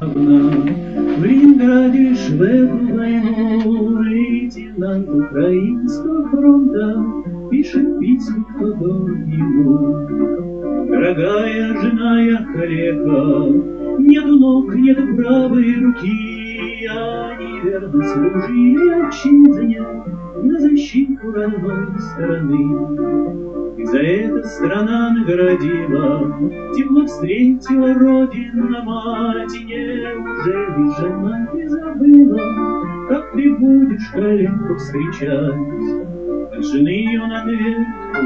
В Ленинграде лишь в эту войну лейтенант Украинского фронта пишет письма ему. Дорогая жена, я калека, нету ног, нету правой руки, я неверно служил отчизне на защиту родной страны. И за это страна наградила, тепло встретила Родина мать. И неужели, жена, ты забыла, как ты будешь коленку встречать? От жены он ответ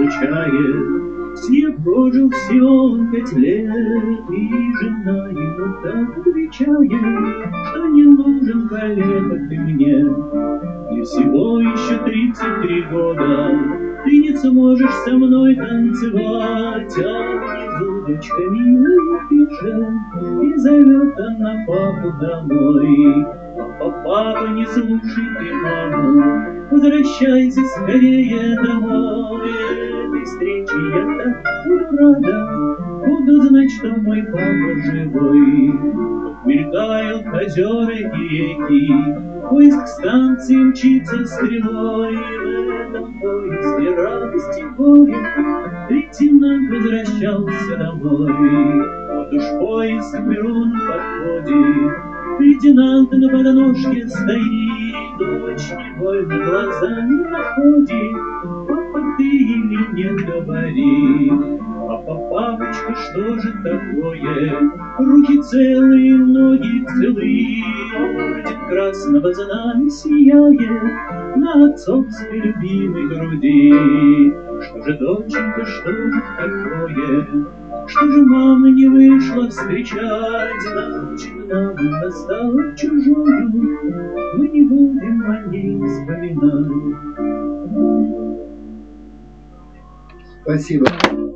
получает: с ней прожил всего 5 лет. И жена ему так отвечает, что не нужен калека ты мне. Мне всего еще 33 года, ты не сможешь со мной танцевать. А внизу дочка милая пишет, и зовет она папу домой. Папа, не слушай ты маму, возвращайся скорее домой. Этой встрече я так буду рада, буду знать, что мой папа живой. Мелькают озера и реки, поезд к станции мчится стрелой. В этом поезде радости горе лейтенант возвращался домой. Вот уж поезд к перрону подходит, лейтенант на подножке стоит. Дочь невольно глазами находит: папа, ты или нет, говори. Папочка, что же такое? Руки целые, ноги целые, орден красного знамени сияет на отцовской любимой груди. Что же, доченька, что же такое? Что же мама не вышла встречать? Значит, нам настала чужою, мы не будем о ней вспоминать. Спасибо.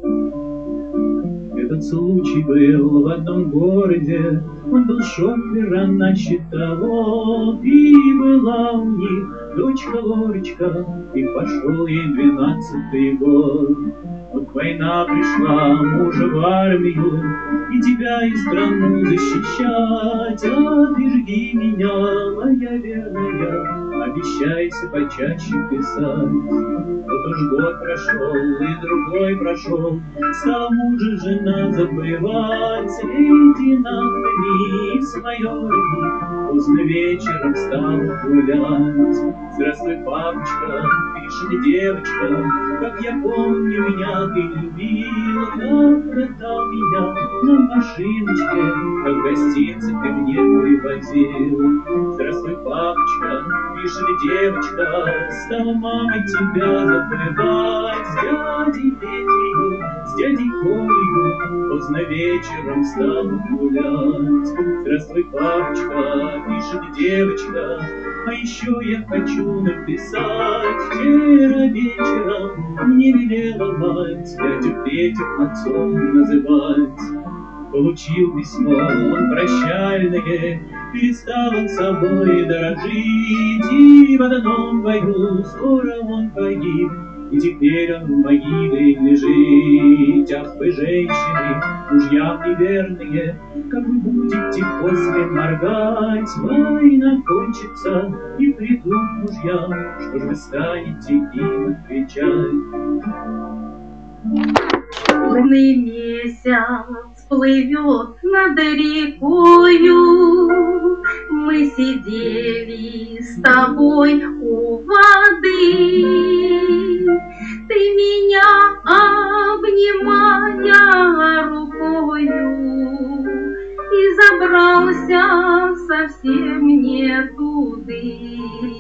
Этот случай был в одном городе, он был шофер, она считала, и была у них дочка Лорочка, и пошел ей 12-й год. Вот война пришла, мужа в армию, и тебя, и страну защищать. А ты жги меня, моя верная, обещайся почаще писать. Вот уж год прошел, и другой прошел, стала мужа жена забывать. С лейтенантами с майорами поздно вечером стала гулять. Здравствуй, папочка, пишет девочка, как я помню, меня ты любил, как катал меня на машиночке, как в гостинице ты мне привозил. Здравствуй, папочка, пишет девочка, стала мама тебя забывать. С дядей Петей, с дядей Колей поздно вечером стала гулять. Здравствуй, папочка, пишет девочка, а еще я хочу написать. Вчера вечером мне велела мать дядю Петю отцом называть. Получил письмо он прощальное, перестал он собой дорожить. И в одном бою скоро он погиб, и теперь он в могиле лежит. Ах вы, женщины, мужьям неверные, как вы будете после моргать? Война кончится, и придут мужья, что ж вы станете им отвечать? Лунный месяц плывет над рекою, мы сидели с тобой у воды. Ты меня, обнимая рукою, и забрался совсем не туды.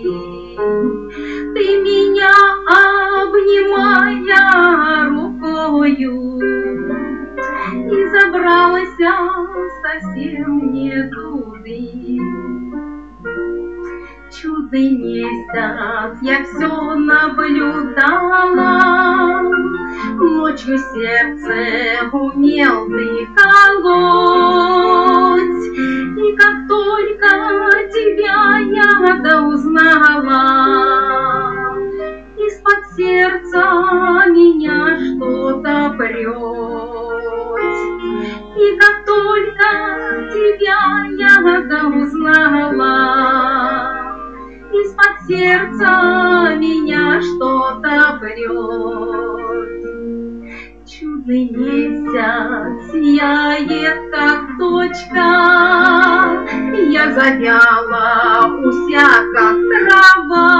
Ты меня, обнимая рукою, и забрался совсем не туды. Чудный месяц я все наблюдала, ночью сердце умел ты колоть. И как только тебя я доузнала, из-под сердца меня что-то прет. И как только только тебя я узнала, из-под сердца меня что-то прет. Чудный месяц сияет, как точка, я завяла, уся, как трава,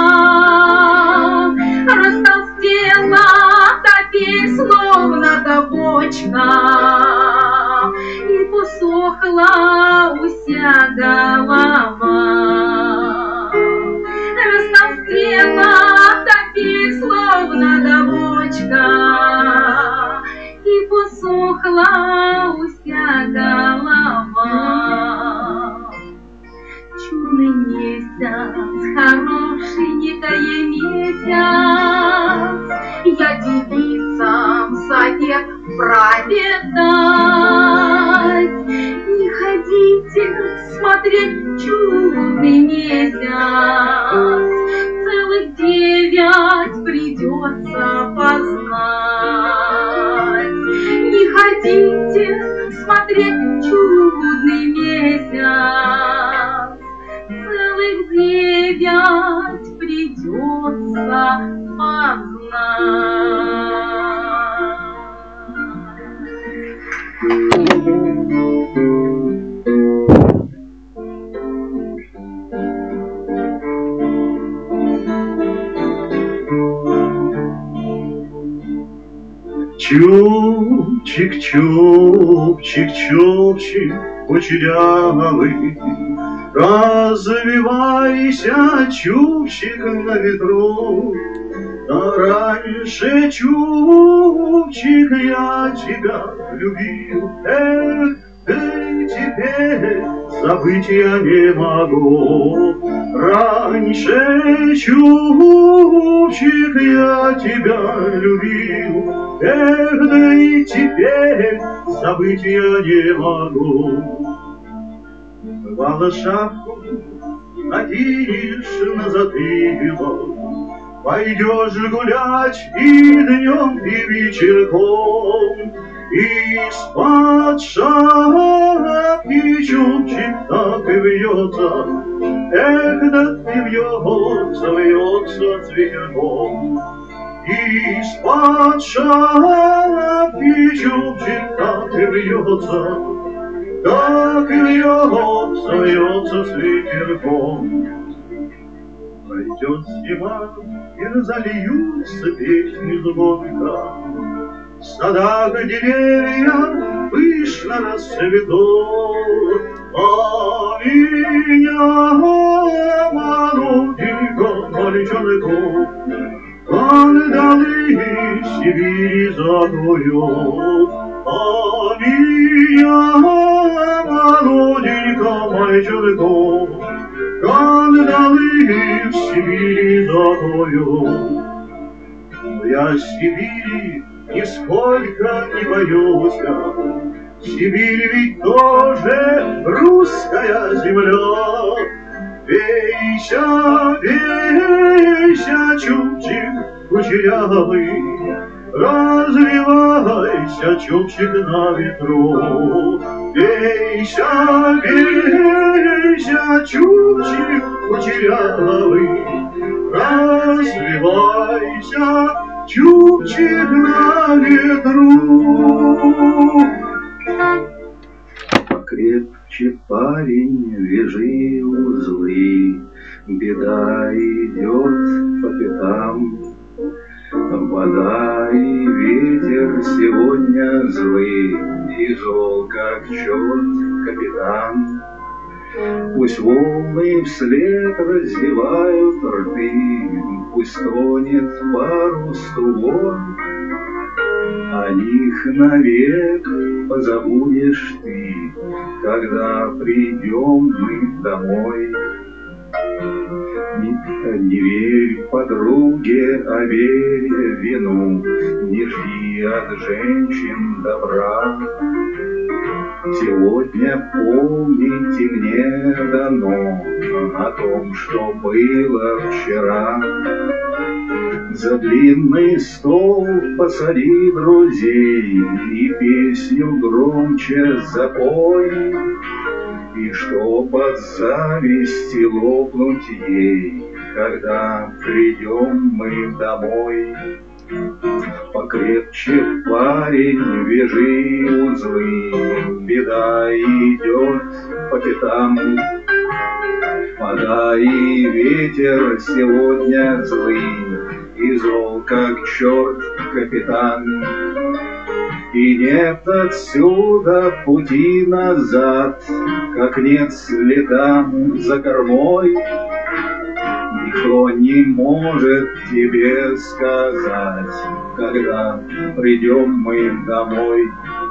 растолстела теперь, словно бочка, и посохла уся голова. Растолстела теперь, словно бочка, и посохла уся голова. Чудный месяц, хорошенький месяц, я девицам совет праве дать. Не ходите смотреть чудный месяц, целых 9 придется познать. Не ходите смотреть чудный месяц, целых 9 придется Чубчик, чубчик, чубчик кучерявый, развивайся, чубчик, на ветру. А раньше, чубчик, я тебя любил, эх, ты теперь забыть я не могу. Раньше, чубчик, я тебя любил, эх, да и теперь забыть я не могу. Бывало, шапку наденешь на затылок, пойдешь гулять и днем, и вечерком, из-под шапки чубчик так и вьется, эх, да ты вьется, вьется зверьком. Из-под шапки чубчик так и вьется, так и вьется, вьется с ветерком. Пройдет зима, и зальются песни звонко, в садах деревья пышно расцветут, а меня, молоденько, мальчонку, ангелы Сибири закроют, а меня, молоденько, мальчонку, ангелы в Сибири закроют. Я Сибири нисколько не боюсь, Сибирь ведь тоже русская земля. Вейся, вейся, чубчик кучерявый, развивайся, чубчик, на ветру. Вейся, вейся, чубчик кучерявый, развивайся, чубчик, на ветру. Покрепче, парень, вяжи узлы, беда идет по пятам. Вода и ветер сегодня злы, и зол, как черт, капитан. Пусть волны вслед раздевают рты, пусть тонет парус тулон, о них навек позабудешь ты, когда придем мы домой. Не верь подруге, а верь вину, не жди от женщин добра. Сегодня помните мне дано о том, что было вчера. За длинный стол посади друзей и песню громче запой, и чтоб от зависти лопнуть ей, когда придем мы домой. Покрепче, парень, вяжи узлы, беда идет по пятам. Вода и ветер сегодня злый, и зол, как черт, капитан. И нет отсюда пути назад, как нет следам за кормой. Никто не может тебе сказать, когда придем мы домой.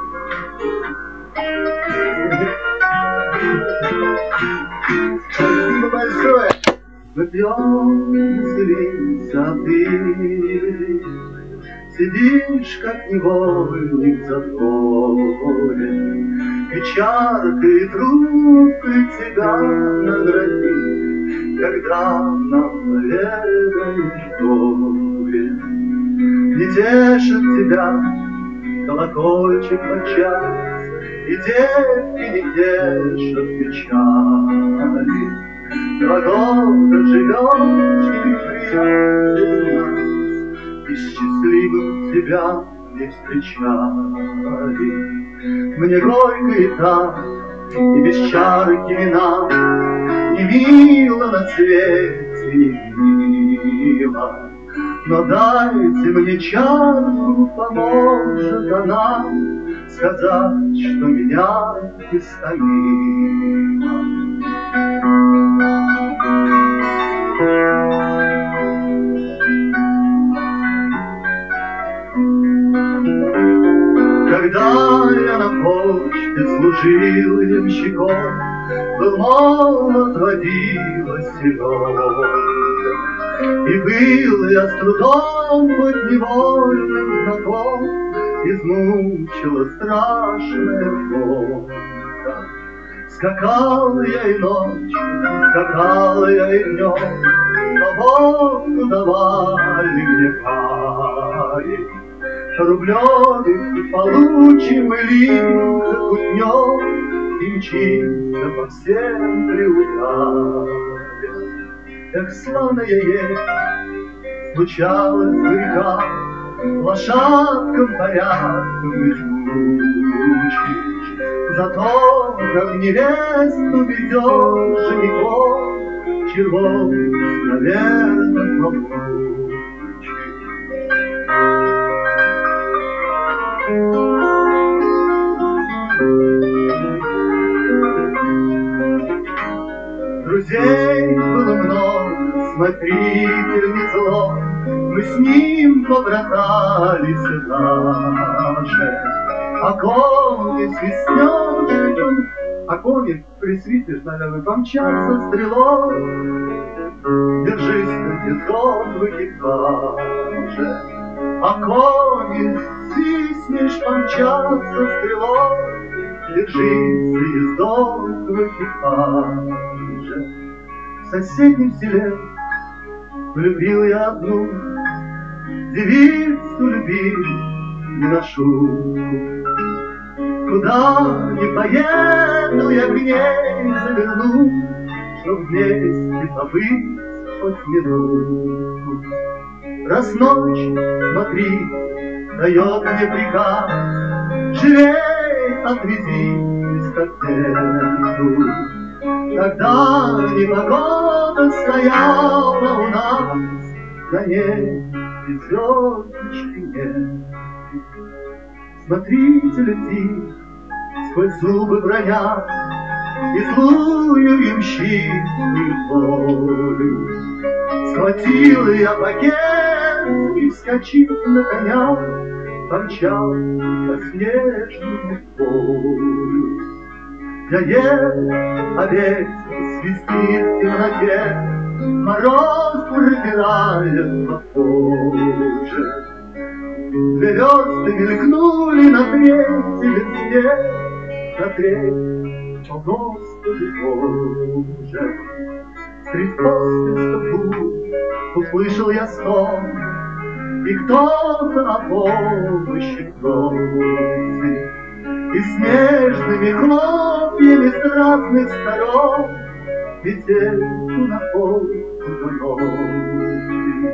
Спасибо большое. Выпьем, веселимся, ты сидишь, как невольник за поле, и чаркой трубкой тебя наградит, когда нам легаешь горе. Не тешит тебя колокольчик подчас, и девки не тешат печали. 2 года живешь и нас, и счастливым тебя не встречали. Мне горько и так, и без чарки вина, не мило на свете, не мило. Но дайте мне чарку, поможет она сказать, что меня истомила. Когда я на почте служил ямщиком, был молод, водилась селёнка, и был я с трудом хоть невольным знаком, измучила страшная гонка. Скакал я и ночью, скакал я и днем, но Богу давали мне пари. Рублёвик получим мы лишь кутнём, и мчимся по всем приутам. Эх, славная есть случалось в реках, лошадкам порядком измучишь, зато как невесту ведёшь женихов, червонец, наверно, получишь. Друзей было много, смотритель не злой, мы с ним побратались даже. А кони свистнёшь, а кони присвистишь, наверное, помчатся стрелой. Держись, кандидат в экипаже, а кони свистнешь, помчатся стрелой. Держись, ездок в экипаже. В соседнем селе полюбил я одну девицу, любил не на шутку. Куда ни поеду, я к ней заверну, чтоб вместе побыть хоть минутку. Раз ночь, смотри, дает мне приказ, живей, отвези к отъезду. Когда непогода стояла у нас, на ней и звездочки нет. Смотрите, летит, сквозь зубы бронят, и злую ямщицкую волю. Схватил я пакет и, вскочив на коня, помчал по снежному полю. Я еду, а ветер свистит в темноте, мороз пробирает по коже. 2 звезды мелькнули на 3-й весне, на 3-й, о Господи Боже. Средь поспеха услышал я стон, И кто-то на помощь просит, и снежными хлопьями с разных сторон ветерку находит дороги.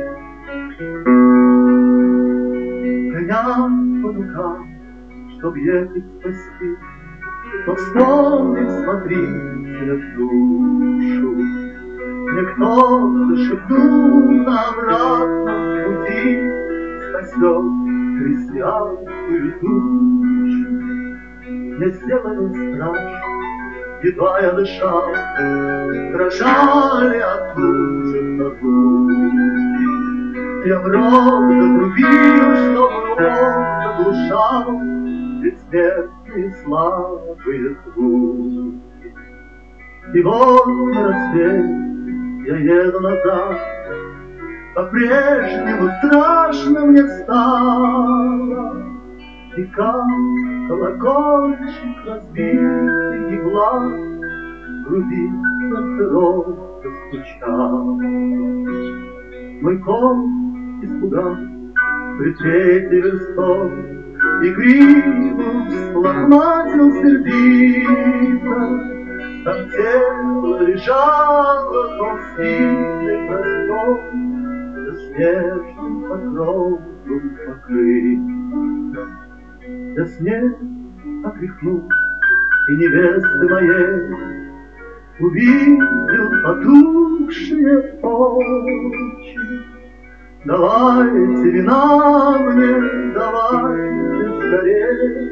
Коня по рукам, чтоб ехать спасти, но вспомнив, смотрителя в душу. Мне кто-то шепнул на обратном пути, спасет христианскую душу. Мне сделали страшно, едва я дышал, дрожали от ужаса руки. Я в рот затрубил, чтобы он заглушал бессмертные слабые звуки. И вот на рассвете я еду назад, по-прежнему страшно мне стало. И как колокольчик разбитый игла в груди робко стучал. Мой конь испугался при третий версток и крикнул, всплакматил сердито. Там тело лежало толстый простор, да снежным покровом покрыто. Да снег отряхнул, и невесты моей увидел потухшие очи. Давайте вина мне, давайте скорей,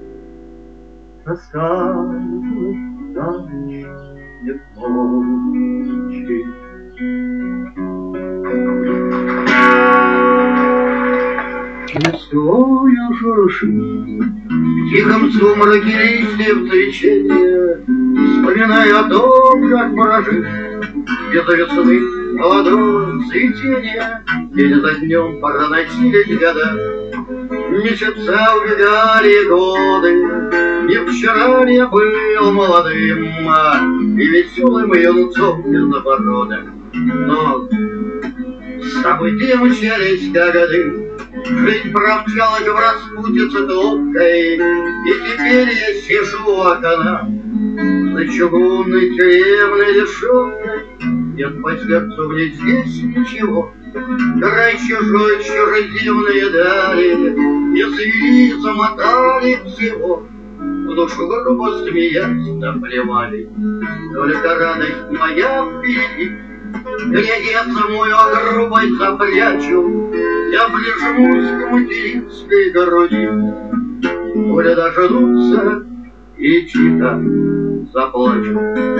рассказывать дальше нет ночи. Листвою шуршит, в тихом сумраке листьев цветение, вспоминая о том, как прожить без весны молодого цветения. День за днем проносились года, месяца убегали годы. И вчера я был молодым и веселым юнцом беззаботным, но события мчались как годы. Жизнь промчалась в распутице клубкой, и теперь я сижу у окна за чугунной тюремной решеткой. Нет по сердцу мне здесь ничего, край чужой, чужеземные дали извели, замотали всего. В душу грубо смеясь наплевали, только радость моя впереди. Глядеться мою грубой запрячу, я прижмусь к материнской груди. Горе дождутся и тихо заплачу.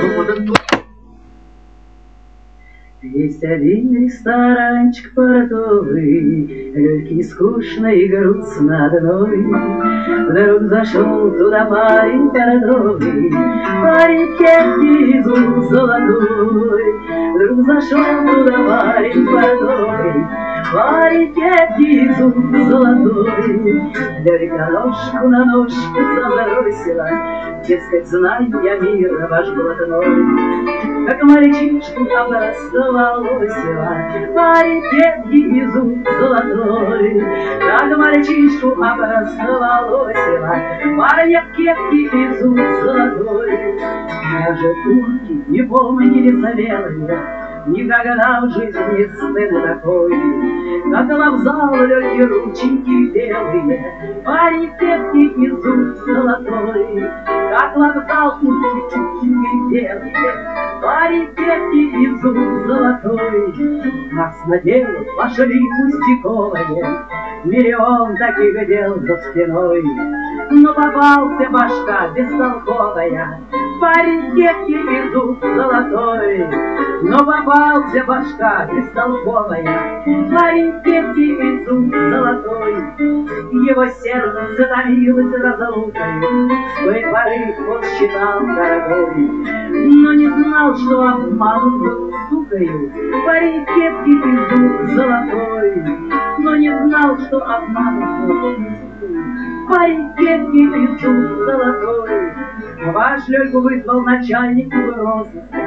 Есть один ресторанчик портовый, легкий, скучно и грустно одной. Вдруг зашел туда парень бородовый, парень кепки из уст золотой. Вдруг зашел туда парень бородовый, парень кепки из уст золотой. Лёлька ножку на ножку забросила, дескать, знаю я мир ваш блатной. Как мальчишку обрастоволосила, парень кепки из уст золотой. Как мальчишку обрастоволосила, парень кепки из уст золотой. Даже турки не помнили белые, никогда в жизни сцены такой. Как вокзал легкие рученьки белые, парень кепки из уст золотой. Как вокзал рученьки белые, парень кепки из уст золотой. Нас на дело пошли пустяковые, миллион таких дел за спиной. Но попался башка бестолковая, парень кепки из уст золотой. Но попался башка бестолковая, парень кепки из уст золотой. Его сердце томилось разлукой, с той поры он считал дорогой. Но не знал, что обманут сукою, парень кепки из уст золотой. Но не знал, что обманут сукою, парень кепки из уст золотой. Ваш Лёльку вызвал начальник розыска,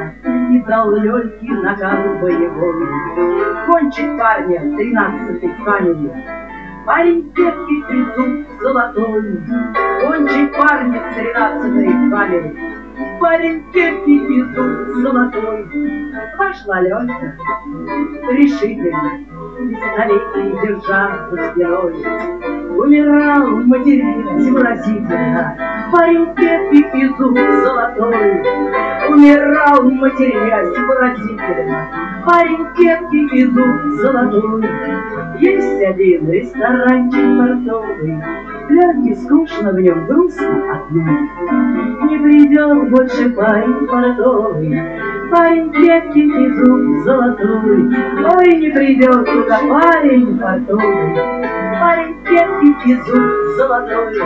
и дал Лёльке наган боевой. Кончик парня 13-й в камере, парень крепкий и зуб золотой. Кончик парня 13-й в камере, парень крепкий и зуб золотой. Вошла Лёлька решительно, пистолет держа за спиной. Умирал материнец выразительно, парень крепкий и зуб золотой. Умирал материнец выразительно, парень крепкий и зуб золотой. Есть один ресторанчик портовый, Лёльке скучно в нем, грустно одной. Не придет больше парень портовый, парень крепкий и зуб золотой. Ой, не придет туда парень портовый, парень крепкий и зуб золотой.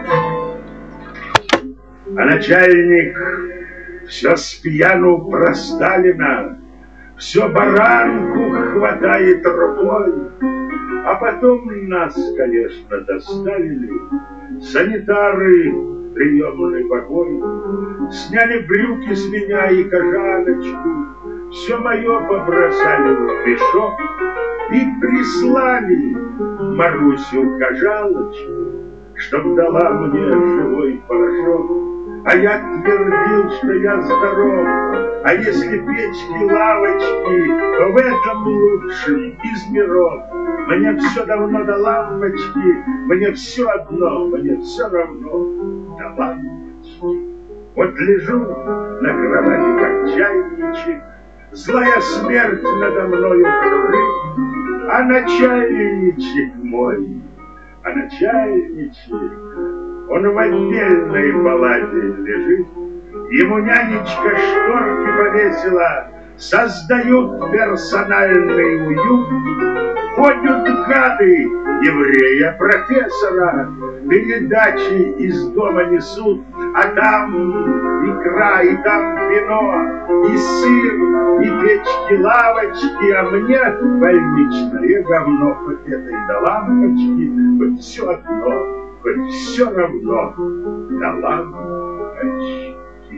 А начальник все с пьяну про Сталина, все баранку хватает рукой. А потом нас, конечно, доставили санитары в приемный покой. Сняли брюки с меня и кожаночку, все мое побросали в мешок и прислали Марусю кожалочку, чтоб дала мне живой порошок. А я твердил, что я здоров, а если печки-лавочки, то в этом лучшем из миров. Мне все давно до лампочки, мне все одно, мне все равно до лампочки. Вот лежу на кровати, как чайничек, злая смерть надо мною кружит, а начальничек мой, а начальничек, он в отдельной палате лежит, ему нянечка шторки повесила, создают персональный уют. Ходят гады еврея-профессора, передачи из дома несут, а там икра, и там вино, и сыр, и печки-лавочки, а мне больничное говно, хоть этой до лампочки, хоть все одно, хоть все равно до лампочки.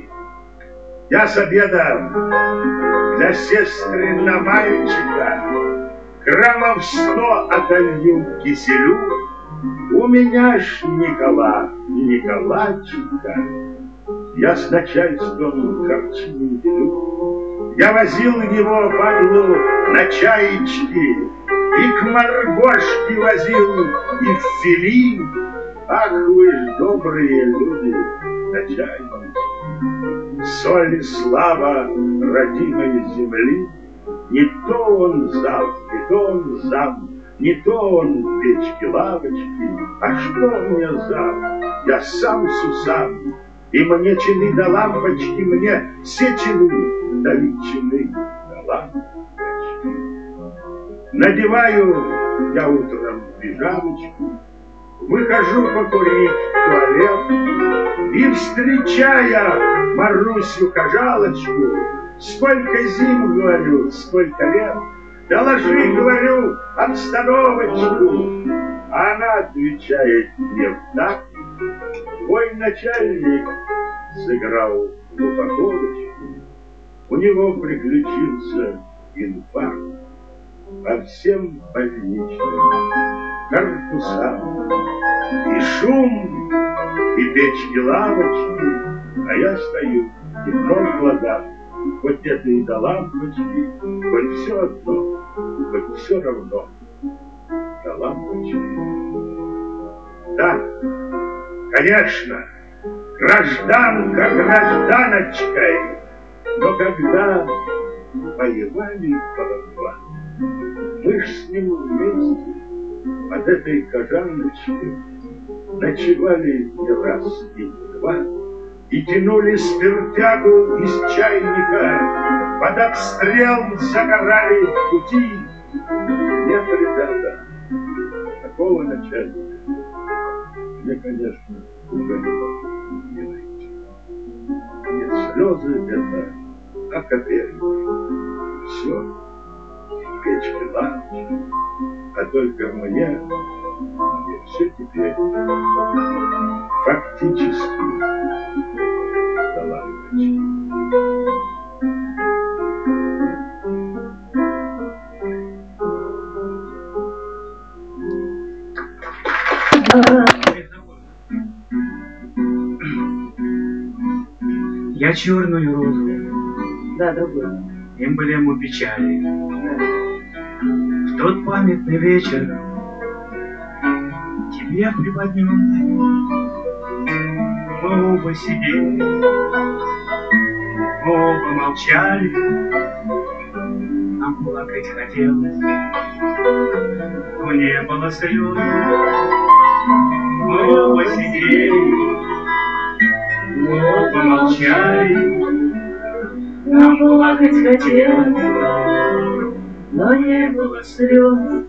Я с обеда для сестрина мальчика граммов 100 отолью киселю. У меня ж Николачика, я с начальством харчи не делю. Я возил его, падлу, на чаечки, и к Маргошке возил, и в фили. Ах, вы ж добрые люди, начальники, соль и слава родимой земли. Не то он зал, не то он зам, не то он печки-лавочки. А что мне зам? Я сам сусам. И мне чины до лампочки, мне все чины дали чины до лампочки. Надеваю я утром пижамочку, выхожу покурить в туалет и, встречая Марусю кожалочку, сколько зим, говорю, сколько лет, доложи, говорю, обстановочку. А она отвечает мне в такт: твой начальник сыграл в упаковочку, у него приключился инфаркт по всем больничным корпусам. И шум, и печки-лавочки, а я стою, темно в глазах. Хоть это и до лампочки, хоть все одно, хоть все равно до лампочки. Да, конечно, гражданка гражданочкой, но когда воевали братва, мы ж с ним вместе под этой кожаночкой ночевали не раз и не два, и тянули спиртягу из чайника, под обстрел загорали в пути. Нет, ребята, такого начальника мне, конечно, уже не найти. Нет, слезы это окопельник, все, печки, лампочки, а только мне все теперь фактически до лампочки. Я черную розу, Да, другой. эмблему печали, Да. в тот памятный вечер тебе преподнес. Мы оба сидели, оба молчали, нам плакать хотелось, но не было слез. Мы оба сидели, оба молчали, Нам плакать хотелось, но не было слез.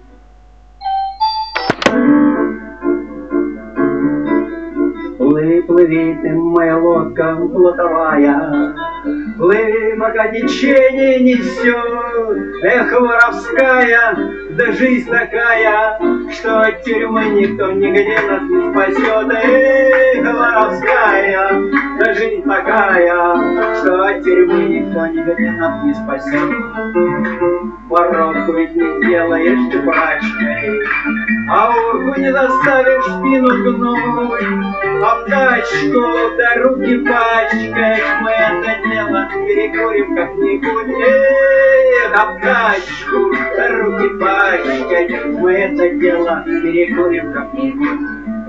Плыви, плыви ты, моя лодка плотовая, плыви, пока течение несет. Эх, воровская, да жизнь такая, что от тюрьмы никто нигде нас не спасет. Эх, воровская, да жизнь такая, что от тюрьмы никто нигде нас не спасет. Воровку ведь не сделаешь ты прачкой, а урку не заставишь спину гнуть. А в тачку да руки пачкать, мы это дело перекурим как-нибудь. Эх, а в тачку да руки пачкать, мы это дело перекурим как-нибудь.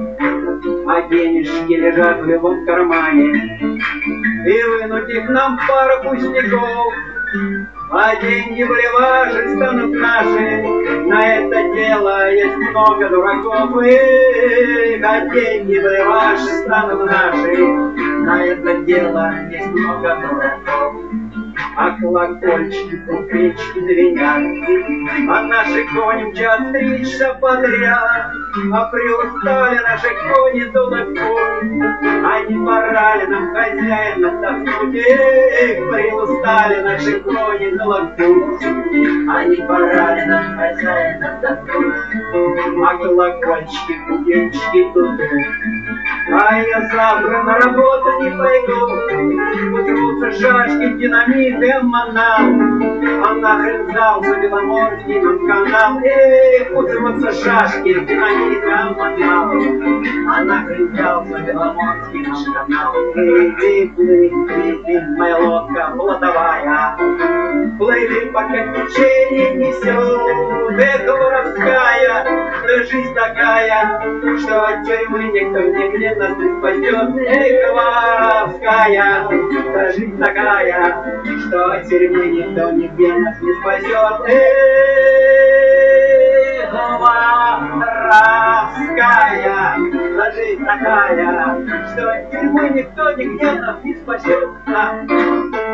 А денежки лежат в любом кармане, и вынуть их нам пару пустяков. А деньги были ваши, станут наши, на это дело есть много дураков. Эх, а деньги были ваши, станут наши, на это дело есть много дураков. А колокольчики, купечки звенят, а наши кони мчат стричься подряд. А приустали наши кони тулаком, а не пора ли нам хозяина вдохнуть? Эх, приустали наши кони тулаком, а не пора ли нам хозяина вдохнуть? А колокольчики, купечки тут, а я завтра на работу не пойду. Путаются шашки, динамит и манал, а нахрен сдался Беломорский нам канал. Эх, путаются шашки, динамит и манал, а нахрен сдался Беломорский нам канал. Плыви, плыви, плыви, моя лодка плотовая, плыви, пока течение несет. Эх, воровская, да жизнь такая, что от тюрьмы никто нигде нас не спасет. Эх, воровская, да жизнь такая, что от тюрьмы никто нигде нас не спасет. Эх, воровская, да жизнь такая, что от тюрьмы никто нигде нас не спасет.